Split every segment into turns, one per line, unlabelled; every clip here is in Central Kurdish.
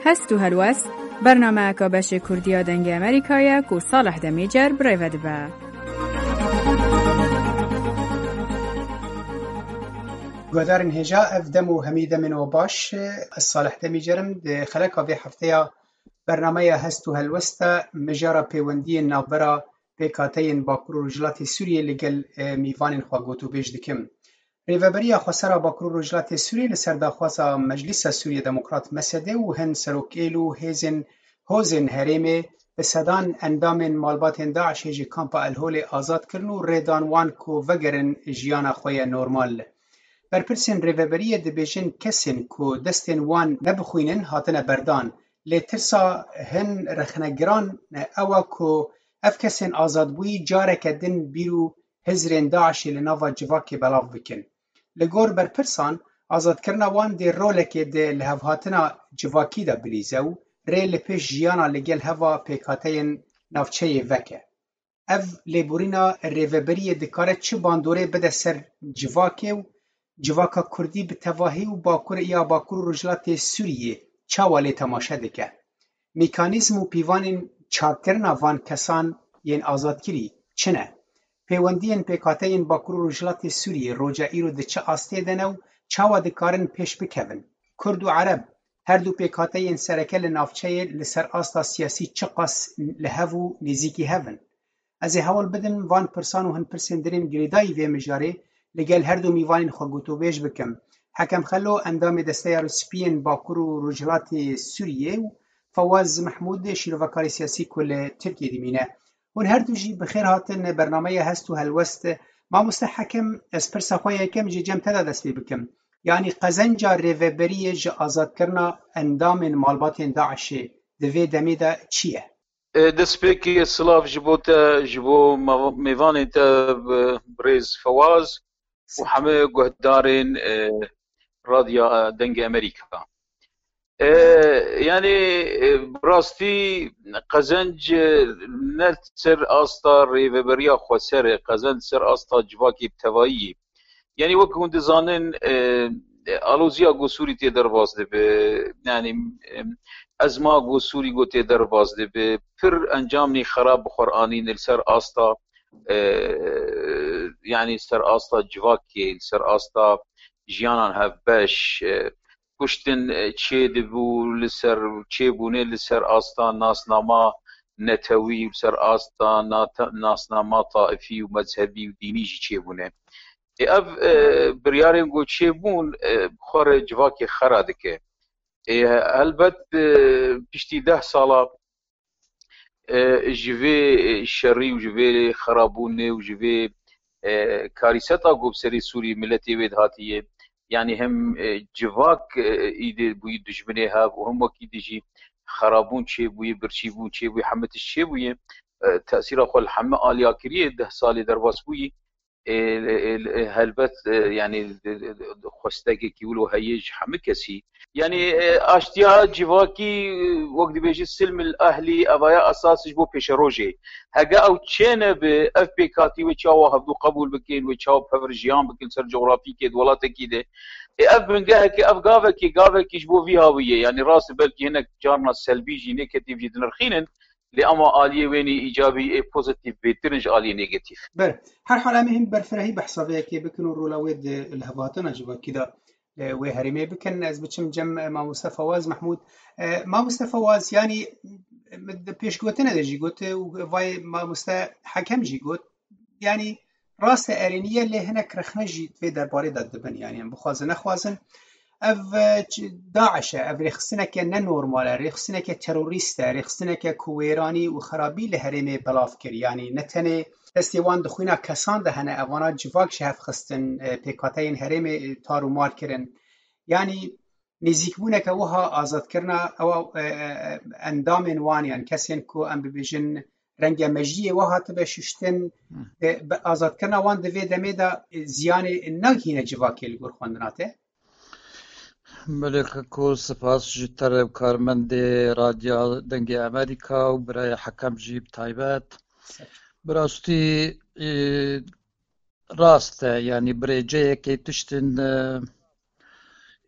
هستو هلوست برنامه که بش کردیا دنگ امریکایا کو صالح دمیجر برایود با.
گودارن هجا افدمو حمیده منو باش الصالح دمیجرم ده خلقا به هفته برنامه هستو هلوستا مجارا پیوندی نابرا پیکاتین باکرو رجلات سوریه لگل میوان خواگوتو بیش دکم. ریوبریا خسرا باکرو رجلات سوریه لسرداخواسا مجلس سوریه دموکرات مسده و هن سروکیلو هوزن هریمه به صدان اندام مالبات داعش هجی کامپا الهول آزاد کرنو ریدانوان کو وگرن جیانا خوی نورمال. برپرسین ریوبریه دبیجن کسین کو دستین وان نبخوینن هاتنه بردان لی ترسا هن رخنگران اوا کو اف کسین آزاد بوی جاره کدن بیرو هزرین داعشی لناوا جواکی بلاف بکن. لگور برپرسان آزاد کرنا وان دی رولکی دی لحو هاتنا جواکی دا بریزو ری لپیش جیانا لگل هوا پیکاتین نافچه وکه. اف لیبورینا ریوبریه دکاره چه باندوره بده سر جواکی و جواکا کردی به تواهی و باکور یا باکور رجلات سوریه چاوالی تماشا دکه. میکانیزم و پیوان چاکرنا وان کسان ین آزادگیری چنه؟ پیوندین پیکاتین باکور رجلات سوریه روجا ایرو ده چه آسته دنو چاوا دکارن پیش بکون. کرد و عرب هر دو پیکاتین سرکل نافچه لسر آستا سیاسی چه قاس لهو نزیکی هون. از حوال بدن وان پرسان و هن پرسین درین گریدایی وی مجاره لگل هر دو میوانین خواگوتو بیش بکم. حکم خلو اندام دسته روسپین باکور و رجلات سوریه و فواز محمود شیروکاری سیاسی کل ترکیه دیمینه. ون هر دو جی بخیر هاتن برنامه هستو هلوست ما مستحکم از پرسا خواه کم جی جم تدا دست بی بکم. یعنی قزنجا ریوبریه جا آزاد کرنا اندام مالبات داعشه دوی دمی دا چیه؟
دسپیکی سلاف جبو میوان تا بریز فواز و همه گهدارین رادیو دنگ امریکا. یعنی براستی قزنج نه سر آستا ریوبریا خواسره قزنج سر آستا جواکی بتوایی یعنی وکون دزانن آلوزیا گوسوری تی در واسده به یعنی ازما گوسوری گو تی در واسده به پر انجام نی خراب قرآنی نل سر آستا یعنی سر آستا جواکی سر آستا جیانان هفبش کشتن چه دبو لسر چه بونه لسر آستا ناسنامه نتوی لسر آستا ناسنامه طائفی و مذهبی و دینی جی چه بونه اف بریاریم گو چه بون خور جواکی خراده که البت پشتی 10 سالا جوی شری و جوی خرابونه و جوی کاریستا گو بسری سوری ملتی وید هاتیه یعنی هم جواک ایده بوی دشمنه ها و هم وکی دیجی خرابون چه بوی برچی بون چه بوی حمتش چه بوی تأثیر خل همه آلیا کریه 10 سالی در واس بوی هلبت يعني خستك كيولو هيج حمل كسي يعني اشتيا جواكي وقت بيجي السلم الاهلي ابايا اساس جو بيشروجي هجا او تشينا باف بي كاتي وتشاو هبدو قبول بكين وتشاو بفرجيان بكل سر جغرافي كده ولا تكيده اف من جهك اف غافك جبو فيها ويه يعني راس بلكي هناك جارنا السلبي جي نيجاتيف جدا رخينن لأما آلية ويني إيجابي بوزيتيف بيترنج آلية نيجاتيف.
بر هر حال مهم برفرهي بحسابيه كي بكنوا رولاويد الهباتنا جوا كده وهرمي بكن از بچم جم ما مصطفى واز محمود ما مصطفى واز يعني پیش گوتنه دجی گوت وای ما مست حکم جی گوت يعني راس ارینیه له هناك رخنجي في درباري دبن يعني بخوازن خوازن اف داعش اف رخصنك نورمال رخصنك تروریست رخصنك کویرانی و خرابی لهرمه بلاف کر يعني نتنه استوان دخوینا کسان ده هنه اوانا جواک شهف خستن پیکاتین هرمه تارو مار کرن يعني نزیک بونه که وها آزاد کرنا او اندام وان يعني کسین کو ام ببیجن رنگ مجیه وها تبه ششتن آزاد کرنا وان دوی دمه دا زیان نگهینه جواکی لگور خوندناته
ملك کو سپاس جتر کارمند رادیو دنگ امریکا و برای حکم جیب تایبت براستی راست یعنی برای جایی که تشتن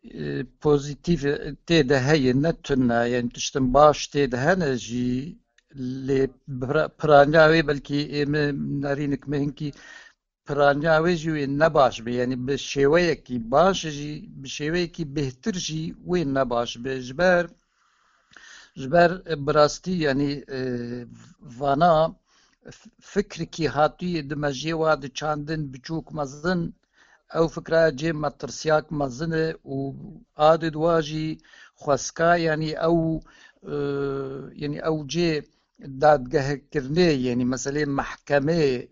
پوزیتیف تیده هی نتونه یعنی تشتن باش تیده هنه جی لی پرانیاوی بلکی ایم نارینک مهنکی پرانیاوی جوی نباش به یعنی به شیوه کی باش جی به شیوه کی بهتر جی وی نباش به جبر براستی یعنی وانا فکر کی هاتوی دمجی واد چاندن بچوک مزن او فكرة جي مترسياك مزنة وعادد واجي خواسكا يعني او جي دادگاه كرني يعني مثلا محكمة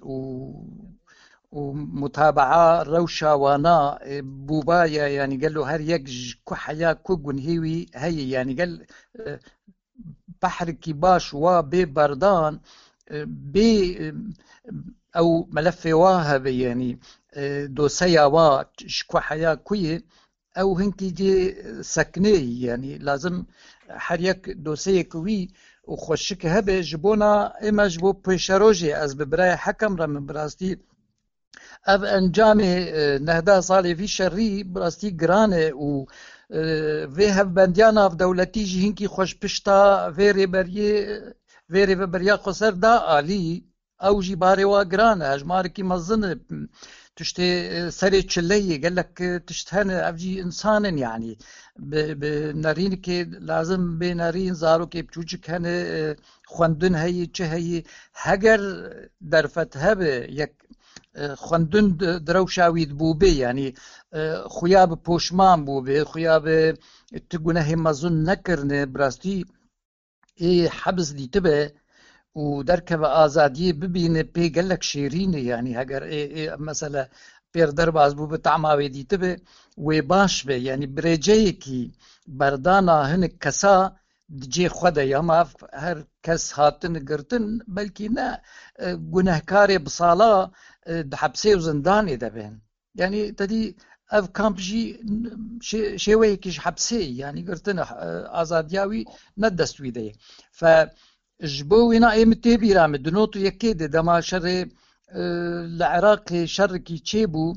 ومتابعة روشا وانا بوبايا يعني قال له هر يك كو حياة كو جنهيوي هي يعني قال بحر كي باش وبي بردان بي او ملف واهب يعني دوسيا وا شكو حياة كوي او هنكي جي سكني يعني لازم حريك دوسيا كوي وخوشك هبه جبونا اما جبو بيشاروجي از ببراي حكم رم براستي اف انجامي نهدا صالي في شري براستي جرانه و في هف بنديانا في دولتي جي هنكي خوش بشتا فيري بريا خسر دا آلي او جي باري وا جرانه هجماركي مزنه تشتي سري تشلي قال لك تشتهن افجي انسان يعني بنارين كي لازم بنارين زارو كي بتوجك هن خوندن هي چه هي هجر درفت هبه يك خوندن دروشاويد بوبي يعني خياب بوشمان بوبي خياب تقونه مزن نكرن براستي اي حبس دي تبه ودركب آزادی ببینه پی گلک شیرینه یعنی اگر مثلا پیر درباز بو بتعماوی دیته به و باش به یعنی برجه کی بردانا هن کسا جی خود یا ما هر کس هاتن گرتن بلکی نه گناهکار بصالا حبسه و زندان ده بین یعنی تدی اف کامپجی شوی کیش حبسه یعنی گرتن آزادیاوی ندستوی ده ف جبو وينا ايمتي بيرامد دنوتو يكيد دما شر العراق شركي تشيبو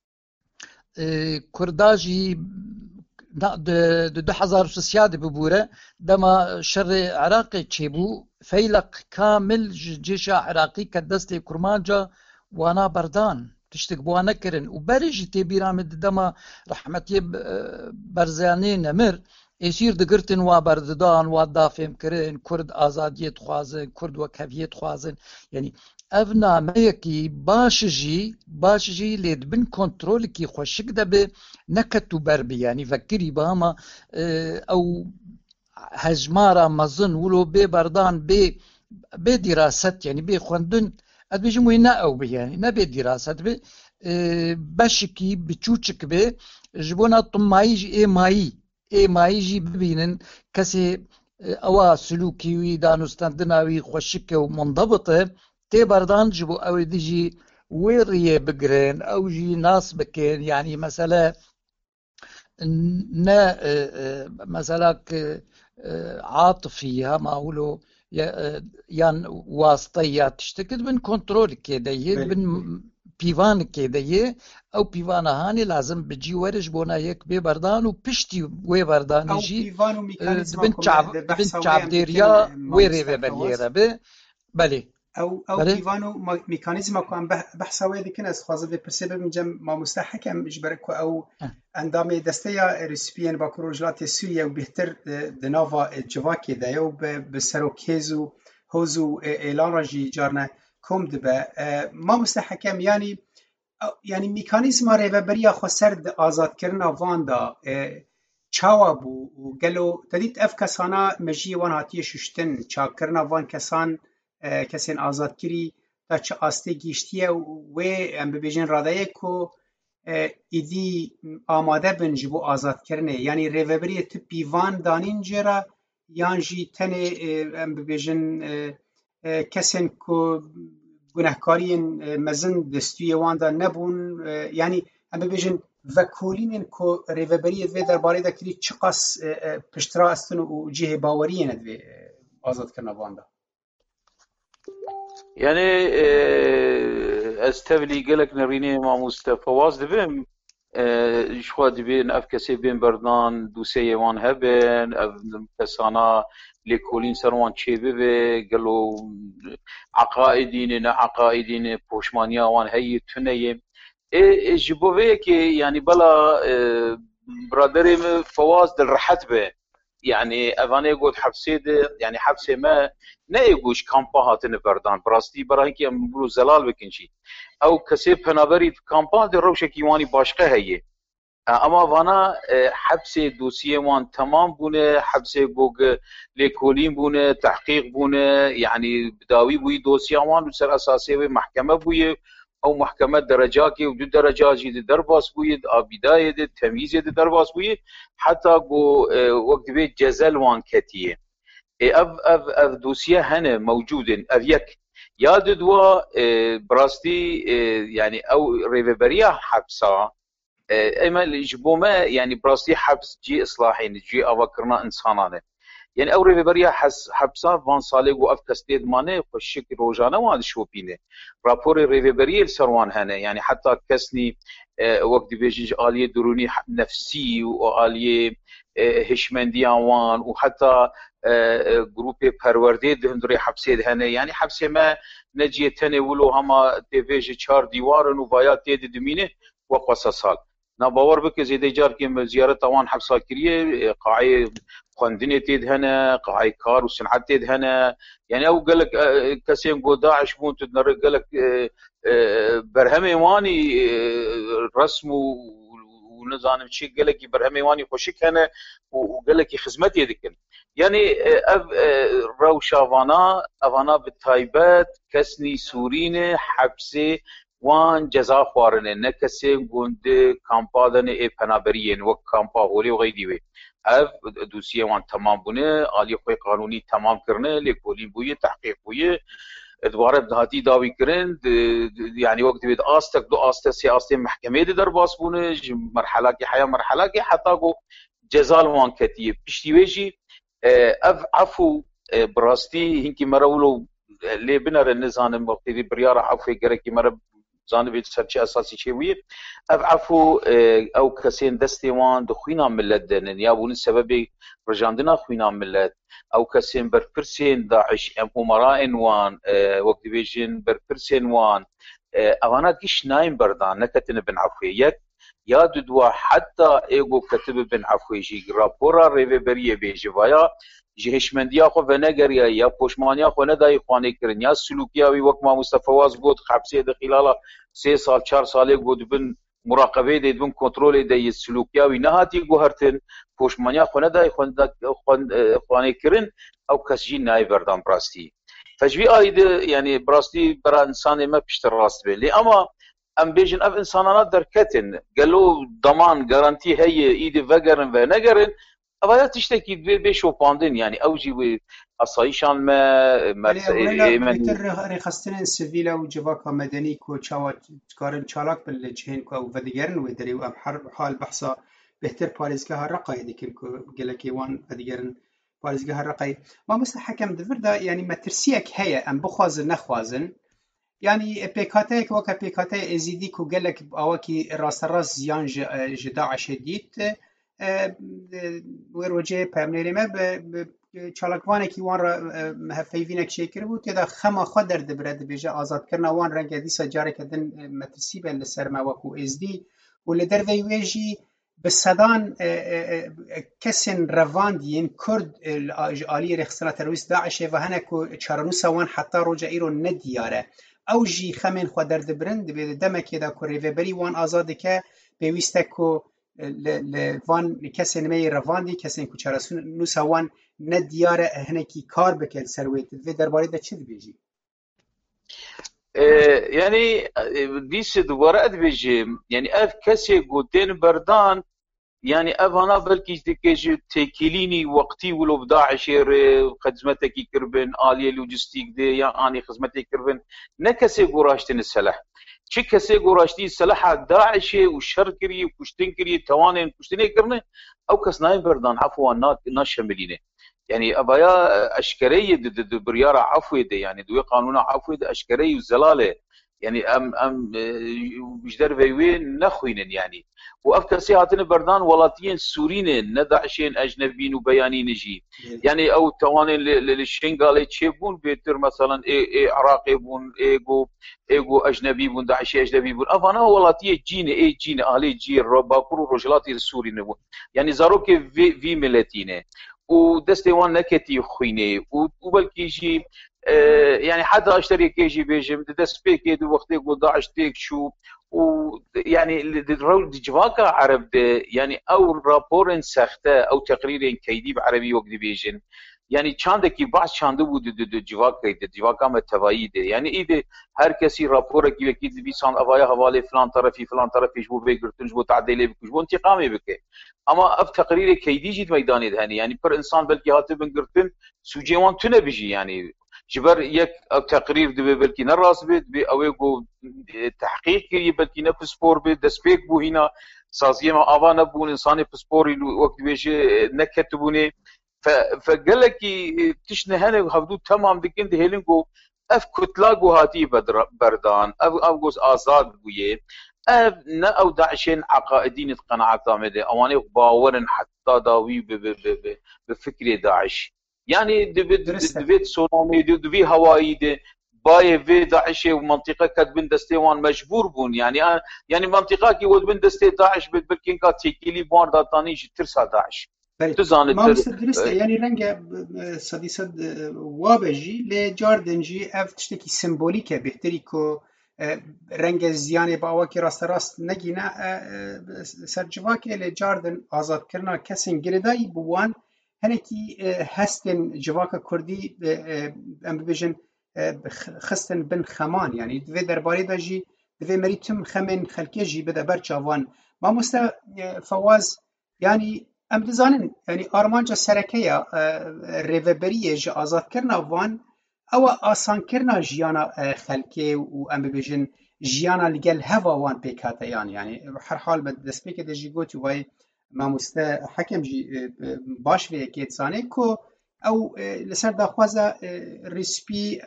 كرداجي دو حزار سيادة ببورة دما شر عراقي تشيبو فيلق كامل جيش عراقي كدستي كرمانجا وانا بردان تشتك بوانا كرن وبرج تبيرامد دما رحمتي برزاني نمر اسیر دگرتن و برددان و دافم کرن کرد آزادیت خوازن کرد و کفیت خوازن یعنی اف نامه کی باشجی لید بن کنترل کی خوشک دبه نکتو بربی یعنی فکری باما او هجمارا مزن ولو بی بردان بی دراست یعنی بی خوندن ادبیجموی نه او بی یعنی نه بی دراست بی بشکی بچوچک بی جبونا طمایی ای مایی جی ببینن کسی اوا سلوکی وی دانستاندناوی خوشک و منضبطه تی بردان جبو او دیجی ویریه بگرن او جی ناس بکن یعنی مثلا نه مثلا عاطفی هما اولو یان واسطه تشتكد من كنترول كده من پیوان كده او پیوان هاني لازم بجي ورش بونا يك ببردان و پشتي وي بردان يجي بن چاب ديريا ويري ببريرا بله
او پیوان و ميكانيزم كان بحثا وي دكن از خوازه بپرسه بمجم ما مستحكم اجبرك او اندام دستيا ريسبيان باكروجلات سوريا و بهتر دنافا جواكي دايو بسروكيزو هوزو اعلان راجي جارنا كوم دبا ما مستحكم يعني ميكانيزم ريبريا خسرد آزاد كرنا واندا چاوا بو و گلو تدید اف کسانا مجی وان هاتیه ششتن چا کرنا وان کسین آزاد کری تا چه آسته گیشتیه و ام ببیجن رادایه کو ایدی آماده بن جبو آزاد کرنه یعنی ریبریه تپی وان دانین جرا یانجی تنه ام ببیجن کسین کو گناهکارین مزن دستوی واندا نبون یعنی ام ببیجن وکولین کو ریوبری و درباره دکری چقاس پشترا استن و جهه باوری ندوی آزاد کرنا واندا
يعني استبلي قالك نريني مع مصطفى واز دبم شخوا دبين اف كسي بين بردان دوسي وان هبن اف كسانا لكولين سروان تشيبه قالوا عقائدين عقائدين بوشمانيا وان هي تنيه جبوه كي يعني بلا برادري فواز دل رحت به يعني افاني قلت حبسي يعني حبسي ما نيجوش كامبا هاتن بردان براستي برای که امرو زلال بکنشی او کسی پنابری کامپا در روشه کیوانی باشقه هیه اما وانا حبسي دوسيه وان تمام بونه حبسي بوغ ليكولين بونه تحقيق بونه يعني بداوي بوي دوسيه وان بسر اساسي محكمه بوي او محكمه درجاكي ودو درجات جي درباس بوي بدايه تمييز درباس بوي حتى بو وقت بيت جزل وان كتيه اف دوسيه هنا موجودين اف يك يا دوا براستي يعني او ريفبريا حبسه اما الجبومه يعني براستي حبس جي اصلاحين جي افكرنا انسانانه يعني او ريفبريا حبسه فان صاليغو اف كاستيد مانه خشك روجانا واد شوبينه رابور ريفبريا السروان هنا يعني حتى كسني وقت بيجي آلية دروني نفسي وآلية هشمنديان وان وحتى جروبي پرورده دهندري حبسيد هنا يعني حبسي ما نجي تنه ولو هما تيفيجي 4 ديوارن وبايات تيد دمينه وقصصال نباور بك زيدي جار كم زيارة طوان حبسا كريه قاعي خندني تيد هنا قاعي كار وسنعت تيد هنا يعني او قالك كسين قو داعش بون تدنر قالك برهمي واني رسم ونظام شيء قالك برهمي واني خوشك هنا وقالك خدمتي ذيك يعني روشا افانا بالتايبات كسني سورينه حبسي وان جزا خوارنه نکسی گونده کامپا دنه ای پنابرین وک کامپا هولی و غیدی وی اف دوسیه وان تمام بونه آلی خوی قانونی تمام کرنه لیکولین بویه تحقیق بویه دوباره دهاتی داوی کرن يعني وقت بيد آستك دو آسته سياسة محكمة در باس بونه مرحلة کی حياة مرحلة کی حتى جو جزال وان كتيب بشتيويجي اف عفو براستي هنكي مرولو لي بنر النظام وقت دي بريارة عفو يقرأكي مرب زانوی سرچه اساسی چیویه اف عفو او کسین دستی وان دخوینا ملت دنن یا بون سبب رجاندنا خوینا ملت او کسین برپرسین داعش امراء وان وقت بیجن برپرسین وان اوانا گیش نایم بردان نکتن بن عفوی یک یا دوا حتی ایگو کتب بن عفوی جی راپورا ریوبریه بیجی ویا جهشمندیا خو ونگریا یا پوشمانیا خو ندای خوانی کرن یا سلوکیاوی وک ما مصطفی واز بود حبسه د خلال 3 سال 4 سال بود بن مراقبه دید بن کنترل دی سلوکیاوی نهاتی گوهرتن پوشمانیا خو ندای خوانی کرن او کسجی نای بردان براستی فجوی اید یعنی براستی برا انسان ما پشتر راست بلی اما ام بیجن اف انسانانات درکتن قالو ضمان گارانتی هي اید وگرن و نگرن اولا تشتكي بيشو باندين يعني اوجي اصايشان ما
رخصتن سيفيلا وجواكا مدني كو تشاوات كارن تشالاك بالجهين كو وديغرن ودري ام حال بحثا بهتر باريزكا رقاي ديكم كو قالكي وان وديغرن باريزكا رقاي ما مثل حكم دفردا يعني ما ترسيك هي ام بخوازن نخوازن يعني بيكاتيك وكا بيكاتي ازيدي كو قالك اواكي راس راس زيان جداع شديد وروجه پامنری ما چالکوانه کی وان را مهفیوینک شکر بود که دا خما خود در دبرد بیجه آزاد کرنا وان رنگ دیسا جاره کدن مترسی به لسر مواکو ازدی و لدر ویجی بصدان کسن رواندین کرد آلی رخصنا ترویست داعشه و هنکو چارنوسا وان حتی روجه ایرو ندیاره او جی خمین خود در دبرند به دمکی دا کوریوه بری وان آزاده که بیویسته که لوان کسی نمی رواندی کسی کوچراسون نوسوان ندیاره هنکی کار بکل سرویت و درباره ده چی بیجی؟
يعني ديس دوباره ادبيجي يعني اف كسي قدين بردان يعني انا بلكي ديكي تيكيليني وقتي ولو بداع شير خدمتك كربن آلية لوجستيك دي يا اني خدمتك كربن نكسي قراشتن السلاح چه کسی گراشتی سلاح داعش و شر کری و کشتن کری توانین کشتنی کرنه او کس نایم بردان عفوا ناشملینه يعني ابايا اشكريه برياره عفوي دي يعني دوي قانون عفوي دي اشكريه وزلاله يعني ام بجدر وين نخوينن يعني وافكسي هاتن بردان ولاتيين سوريين ندعشين اجنبيين وبيانين جي يعني او تواني للشنغالي تشيبون بيتر مثلا اي عراقي بون ايجو اجنبي بون داعشي اجنبي بون افانا ولاتيه جين اهلي جي باكرو رجلاتي السوري نبو يعني زاروكي في ملتينه ودستي وان نكتي خوينه وبلكي جي يعني حتى اشتري كي جي بيجي دست بيكي دو وقت يقول داعش تيك شو ويعني الرول جواكا عرب يعني او رابورن سخته او تقرير كيدي بعربي وقت بيجن يعني چاندکی بعض چانده بود جواکا متوایی يعني ایده هر کسی راپور کی وکی دی سان اوای حواله فلان طرفی جو بگرتنج بو تعدیل بکش بو انتقامی بکه اما اف تقریر کیدی جید میدانی دهنی يعني پر انسان بلکی هاته بنگرتن سوجيوان تونه بيجي يعني جبر يك تقرير دبي بلكي نراس بيت بي اويغو تحقيق كي بلكي نفسبور بيت دسبيك بو هنا سازيه ما افانا بو انسان بسبوري وقت بيجي نكتبوني فقال لك تشنه هنا هفدو تمام دكين هيلينغو اف كتلاغو هاتي بردان اف جوز ازاد بويه اف نا او داعشين عقائدين قناعات مده اواني باورن حتى داوي بفكر داعش يعني دبيت سونامي دبي هوائي دي باي في داعش ومنطقه كتبن دستيوان مجبور بون يعني منطقه كي ود بن دستي داعش بالكين كا تيكيلي بوان داتاني ترسا داعش
ما مستدرسته يعني رنجه صديصد وابجي لجاردنجي اف تشتكي سيمبوليكه بهتري كو رنگ زیانی با واکی راست نگینه سرجواکی لجاردن آزاد کرنا کسین گردایی بوان هنکی هستن جواک کردی ام ببیجن خستن بن خمان يعني دوی درباره دا جی دوی مریتم خمن خلکی جی بده برچاوان ما مستا فواز يعني ام دزانن يعني آرمانجا سرکیا ریوبریه جا آزاد کرنا وان او آسان کرنا جیانا خلکی و ام ببیجن جیانا لگل هوا وان پیکاتا يعني هر حال بدست پیک دا جی گوتی وای ما مستا حکم جی باش وی اکیت سانه کو او لسر داخوازا رسپی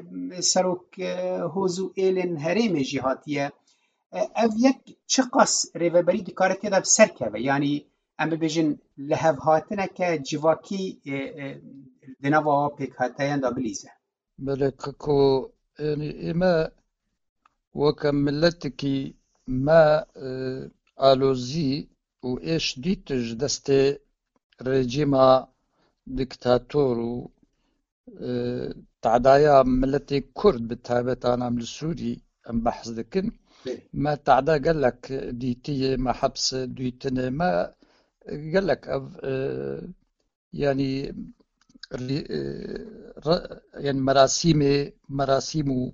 سروک هوزو ایلن هریم جهاتیه او یک چقاس ریوبری دکارتی دا بسر که يعني ام ببیجن لهو هاتنه که جواکی دنوا پیک هاتیان دا بلیزه
بلکو يعني إما وكملتكي ما آلوزي وإيش ديتج دستي رجيما دكتاتور و تعدايا ملتي كرد بالتابت أنا من السوري أم بحث دكن ما تعدا قال لك ديتي ما حبس ديتنا ما قال لك يعني يعني مراسيم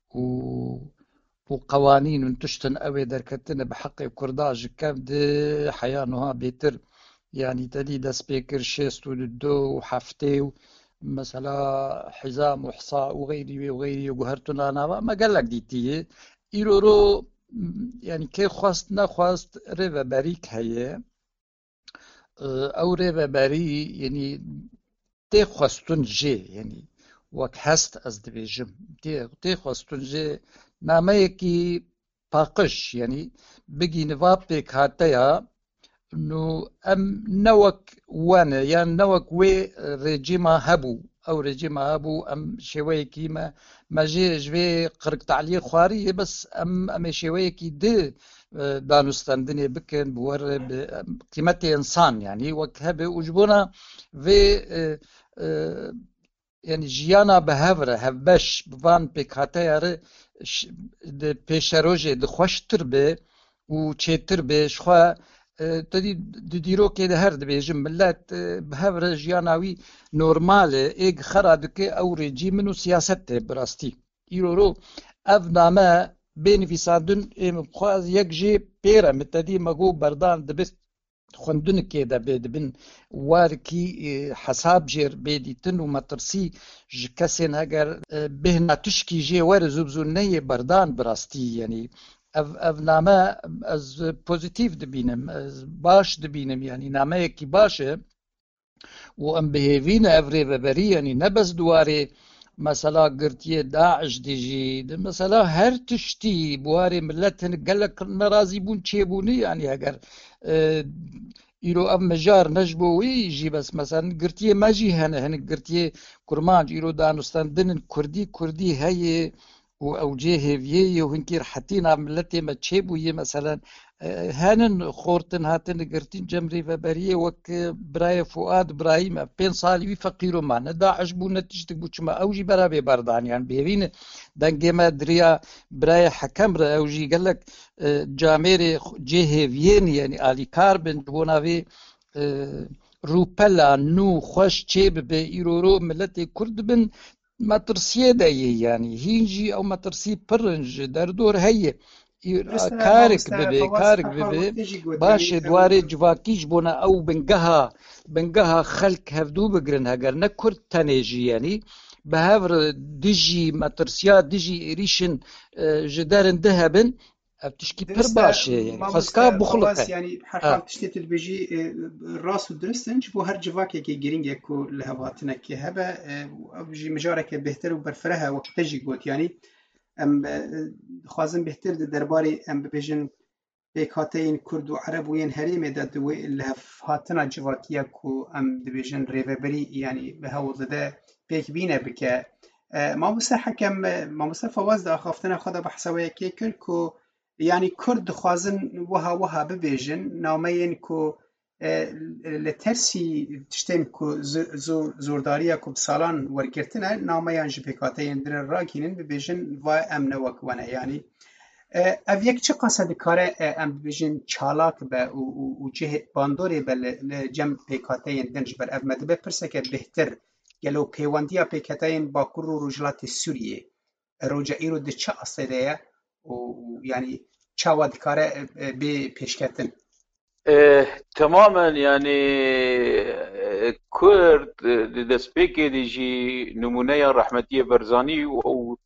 وقوانين ونتشتن أوي دركتنا بحق كرداج كم دي حيانها بيتر يعني تلي دا سبيكر شيستو للدو وحفتي مثلا حزام وحصاء وغيري وقهرتنا أنا ما قال لك ديتي إيرورو يعني كي خواست نخواست ريفا باريك هي أو ريفا باري يعني تي خواستون جي يعني وك هست از دبيجم تي خواستون جي ناميكي باقش يعني بقي نواب بيك هاتيا انه ام نوك وانا يعني نوك وي رجيما هبو او رجيما هبو ام شويكي ما جي جوي قرق تعليق خواري بس ام شويكي دي دانستندني بكن بور قيمتي انسان يعني وك هبه وجبونا في يعني جيانا بهفره هفبش بفان بكاتير بيشروجي دخوش تربه و چه تربه شخوا تدي ديرو كده هرد بيجم ملات بهفره جياناوي نورمال ايج خرادك او رجيم سياست براستي يرورو افنامه بين في صادن مخاز يكجي بيرا متدي مغو بردان دبست خوندن كده بين واركي حساب جير بيديتن ومترسي جكسين هجر بهنا تشكي جي ورزوبزوني بردان براستي يعني اف نامه از بوزيتيف دبينم از باش دبينم يعني نامه كي باشه وام بهيفينا افري ببري يعني نبز دواري مثلا قرتيه داعش ديجي مثلا هر تشتي بواري ملتن قال لك نرازي بون تشيبوني يعني اگر إيرو أم مجار نجبو ويجي بس مثلا قرتيه ما جي هن قرتيه كرمانج إيرو دانستان كردي هي أو جيه فيه وهنكير حتينا ملتي ما تشيبو يه مثلا هانن خورتن هاتن قرتين جمري فبريه وك براي فؤاد براهيم بين صالي فقيرو معنا داعش بو نتيجتك بوشما أوجي برابي بردان يعني بيبين دنجي ما دريا براي حكم را أوجي قال لك جاميري جيه فيين يعني آلي كاربن بونافي روبلا نو خوش تشيب بإيرورو ملتي كرد بن مترسيه دایی يعني هینجی او مترسی پرنج در دور هی کارک ببه باشه دواره جواکیش بونا او بنگها خلق هفدو بگرن هگر نکرد تنیجی يعني بهاور دجي مترسيا دجي ريشن جدارن ذهبن تشكي بر باشه يعني خسكا بخلقه
يعني هر حال تشتيت البيجي الراس ودرستنج بو هر جواكي كي جرينج كو لهواتنا كي هبه بيجي مجارك بهتر وبرفرها وقت تجي قوت يعني ام خوازم بهتر درباري ام بيجن بيكاتين كرد وعرب وين هريم داد لهفاتنا جواكيا كو ام دبيجن ريفبري يعني بهاوض ده بيك بينا بك ما حكم ما فواز دا خافتنا خدا بحسوي كيكل كو يعني كرد خوازن وها ببيجن نامين كو لترسي تشتم كو زورداريا كو بسالان ورگرتنا ناميان جبكاتين در راكينن ببيجن و امن وكوانا يعني اف یک چه قصد کاره ام ببیجن چالاک به و جه باندوری به لجم پیکاتین دنج بر اف مدبه پرسه که بهتر گلو پیواندیا پیکاتین با کرو رجلات سوریه روجا ایرو ده چه اصده و يعني چاواد کاره به پیشکتن
تماما يعني كرد دسبيكي ديجي نمونية رحمتية برزاني و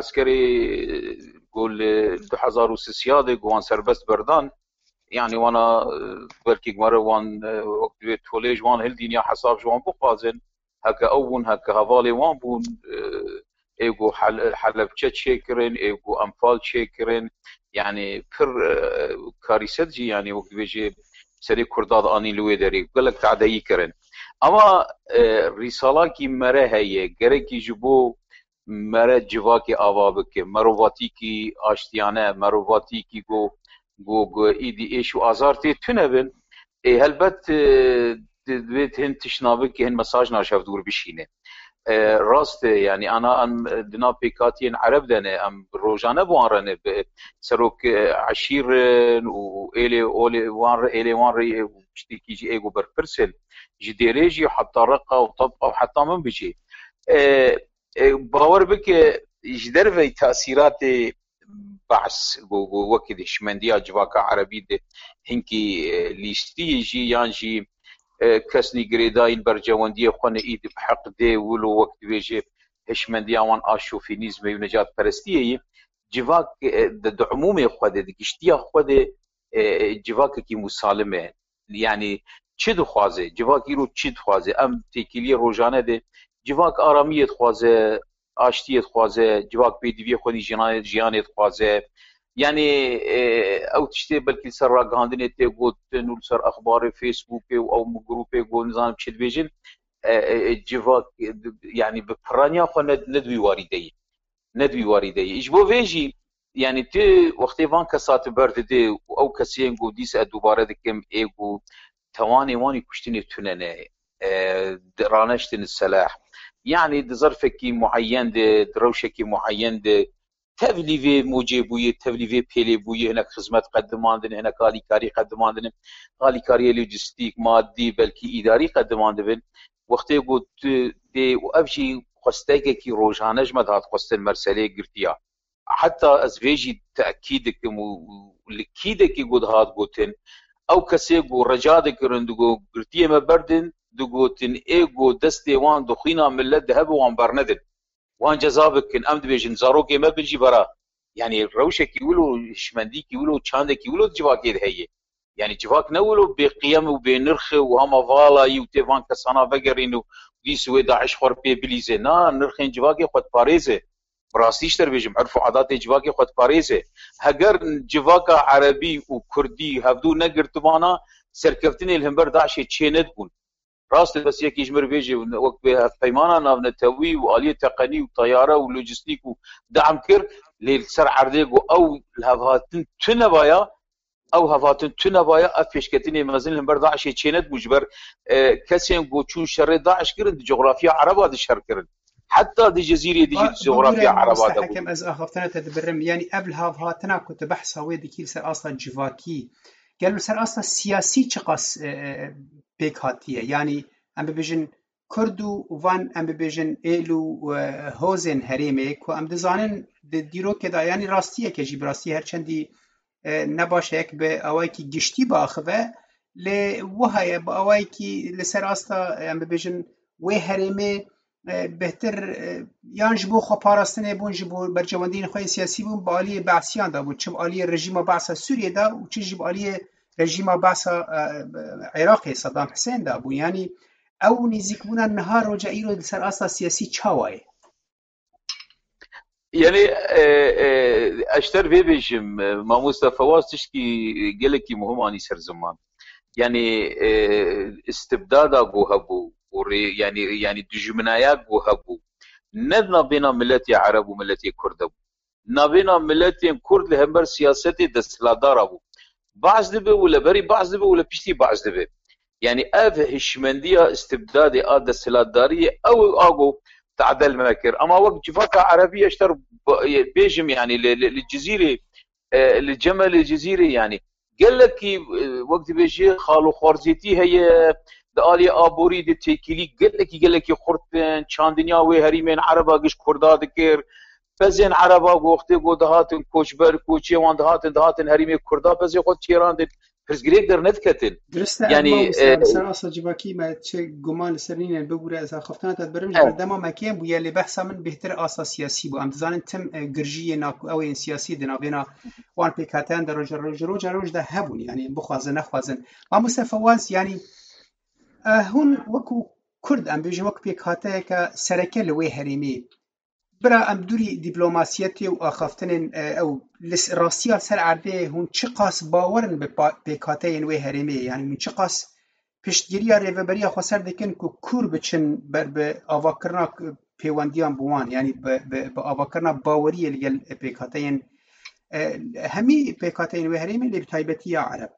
عسكري قول 2003 قوان سربست بردان يعني وانا بلكي مرة وان وقت بيت فوليج وان هل دنيا حساب جوان بقازن هكا اون هكا هفالي وان بون ايقو حلب شيكرين ايقو انفال شيكرين يعني بر كاريست جي يعني وقت بيجي سري كرداد اني لوي داري قال لك تعدي كرن اما رساله کی مره هي گرکی جبو مره جواکی آوابک مروواتی کی آشتیانه مروواتی کی گو ایدی ایشو آزارتی تونبن هلبت دویت هن تشنابه که هن مساج ناشف دور بشینه راست يعني انا ام دنا بيكاتين عرب دنا ام روجانه بوانرنه سروك عشير والي وان بشتكي جي ايغو بربرسل جديريجي حتى رقه وطبقه وحتى من بيجي باور بك جدر في تاثيرات بحث وكده شمنديا جواكا عربي ده هنكي ليستي جي يانجي كسني جريداين برجواندية خونه ايد بحق دي ولو وقت بيجي هشمنديا وان اشوفينيزم ونجات پرستيه جواك د عمومي خود دگشتيا خود جواك كي مسالمه يعني چد خوازه جواك رو چد خوازه ام تکیلی روزانه ده جواك آرامیت خوازه آشتیت خوازه جواك بیدوی خودی جیانت خوازه يعني او تشتي بلكي سر راغاندني تي قلت نول سر اخبار فيسبوك او جروب يقول نظام تلفزيون جواك يعني ببرانيا خو ندوي واردي اجبو فيجي يعني تي وقتي فان كسات برد دي او كسين قو ديس دوباره دكم ايغو تواني واني كشتني تننه رانشتن السلاح يعني ظرفكي معين دروشكي معين تبلیغ موجبوی تبلیغ پیلی بوی هناك خدمات قدماندن هناك کاری قدماندن کاری لوجستیک مادی بلکی اداری قدماندن وقتی گفت دی و افجی خسته کی روزانه جمد هات خسته مرسله گرتیا حتى از ویجی تاکید کم لکید کی گود هات گوتن او کسی گو رجا دکرن دو گرتیه ما بردن دو گوتن ایگو دستی وان دخینا ملت دهب وان برندن وان جزابك ان امد بيجن زاروكي ما بنجي برا يعني روشك يقولوا شمنديك يقولوا تشاندك يقولوا جواكي هي يعني جواك نولو بقيم وبنرخ وهما فالا وتيفان كسانا فقرينو دي سوي داعش خور بيبليزي نا نرخين جواكي خود باريزي براستيش تربيجم عرفوا عادات جواكي خود باريزي هجر جواكا عربي وكردي هبدو نقر تبانا سركفتني الهمبر داعش تشيند بون راست بس يك يجمر بيجي وقت بها فيمانا ناف نتوي وآلية تقني وطيارة ولوجستيك ودعم كر للسر عرديقو أو الهفاتن تنبايا او هفاتن تنبايا افيش كتني مازن الهمبر داعش تشيند مجبر كسين قوتشون شر داعش كرن جغرافيا عربة دي شر كرن حتى دي جزيرة دي جغرافيا عربة ده
حكم از اخفتنا تدبرم يعني قبل هاتنا كنت بحث هوي دي كيل سر اصلا جواكي قالوا سر اصلا سياسي چقاس بيك هاتيه يعني ام ببيجن كردو وفان ام ببيجن ايلو هوزن هريمك وام دزانن ديرو كدا يعني راستيه كجي براستي هرچندي نباشه به اوایکی گشتی باخوه ل وهای با اوایکی لسر استا ام ببیجن و هرمه بهتر یانج بو خو پاراستنه بون جبو برجواندین خو سیاسی بون بالی بعثیان دا بود چه بالی رژیم بعث سوریه دا و چه بالی رژیم بعث عراق صدام حسین دا بو یعنی او نزیک بونا نهار رجعی رو لسر استا سیاسی چاوای
يعني اشتر بيبيجم ما مصطفى واس تشكي قالك مهم اني سر زمان يعني استبدادا جوهبو يعني دجمنايا جوهبو ندنا بين ملتي عرب وملتي كرد نبينا ملتي كرد لهمبر سياستي دستلادار ابو بعض دبه ولا بري بعض دبه ولا بيشتي بعض دبه يعني اف هشمنديه استبدادي دستلاداريه او اغو تعدل ماكر اما وقت جفاكا عربيه اشتر بيجم يعني للجزيره للجمل الجزيره يعني قال لك وقت بيجي خالو خورزيتي هي دالي ابوري دي تيكيلي قال لك خرطن شاندنيا وهريمين عربا قش كردا دكر بزين عربا وقت دهاتن كوشبر كوشي وان دهاتن هريمي كردا بزي قد تيران پرسگریک در ندکتن
یعنی سراسا جواکی ما چه گمان سرینین بگوره از خفتنا تدبرم جردما مکیم بویا لی بحثا من بهتر آسا سیاسی بو امتزانن تم گرجی ناکو او این سیاسی دنا بینا وان پیکاتن در روج ده هبون یعنی بخوازن نخوازن و مصطفى واز یعنی هون وکو کرد ام بیجن وکو پیکاته که سرکه لوی هریمی برا ام دوری دیپلوماسیتی و آخفتن او راستیال سر عرده هون چه قاس باورن به کاتین و هرمی یعنی من چه قاس پشتگیری ریوبری خسر دکن که کور بچن به آواکرنا پیوندیان بوان یعنی به آواکرنا باوری لگل به کاتین همی به کاتین و هرمی لی بتایبتی عرب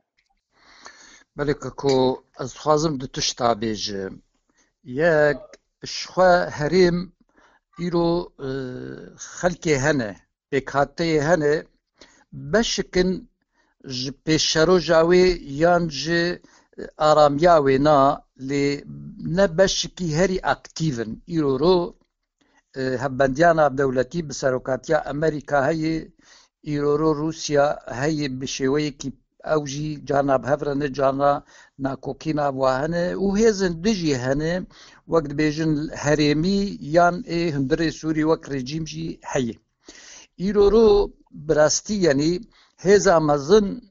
بلکه که از خوازم دو تشتا بیج یک شخوا هرم ایرو خلکی هنه بکاته هنه بشکن پیشرو جاوی یان ج آرامیاوی نا لی نبشکی هری اکتیون ایرو رو هبندیانا دولتی بسروکاتیا امریکا هی ایرو رو روسیا هی بشوی کی اوجی جانب هفرنه جانا ناکوکینا واهنه و هزن دجی هنه وقت بیجن هرمی یان هندره سوری وقت رژیم جی هی ایرو رو براستی یعنی هزا مزن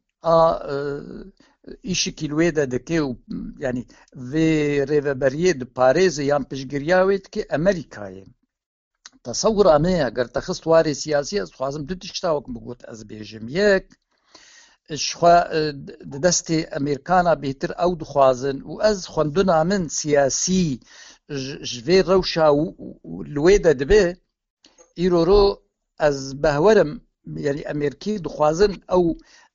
ایشی کلوی ده دکه یعنی وی ریوبریه ده پاریز یان پشگریاوید که امریکایه تصور امه اگر تخست واری سیاسی از خوازم دو تشتاوک بگوت از بیجم یک شخوا دست امریکانا بهتر او دخوازن و از خوندونا من سیاسی جوی روشا و لویده دبه ایرو رو از بهورم یعنی امریکی دخوازن او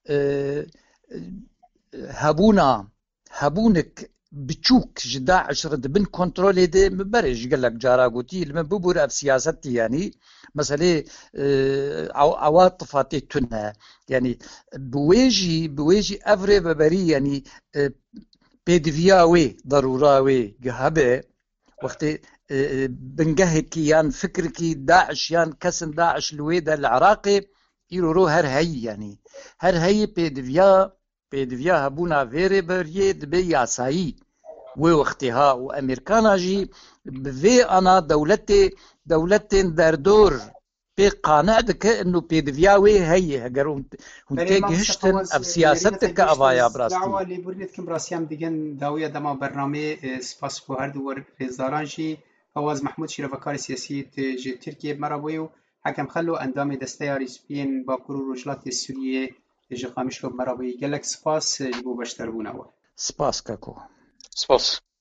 هبونك بچوك جدا عشرة بن كنترول ده مبرج قال لك جارا قوتي لما ببور بسياستي يعني مثلا عواطفاتي تنها يعني بويجي افري ببري يعني بيدفياوي ضروراوي قهبه وقت بنقهك يان فكركي داعش يان كسن داعش الويدا العراقي يرورو هر هي يعني هر هي بيدفيا هبونا فيري بريد دبي ياسايي ووقتها وامريكانا جي بفي انا دولتي دردور پی قانع دکه انه پی دویاوی هی اگر هم
بله
تیگه
مام
هشتن
سفواز
اف سیاست دکه اوایا براستی
دعوا لیبرنت کم راسیام دیگن داویه دما برنامه سپاس بو هر دوار رزداران جی فواز محمود شیرفکار سیاسی جی ترکیه مرابوی و حکم خلو اندام دسته یاری سپین با کرو روشلات سوریه جی خامشلو مرابوی گلک سپاس جبو بشتر بوناوه
سپاس ککو
سپاس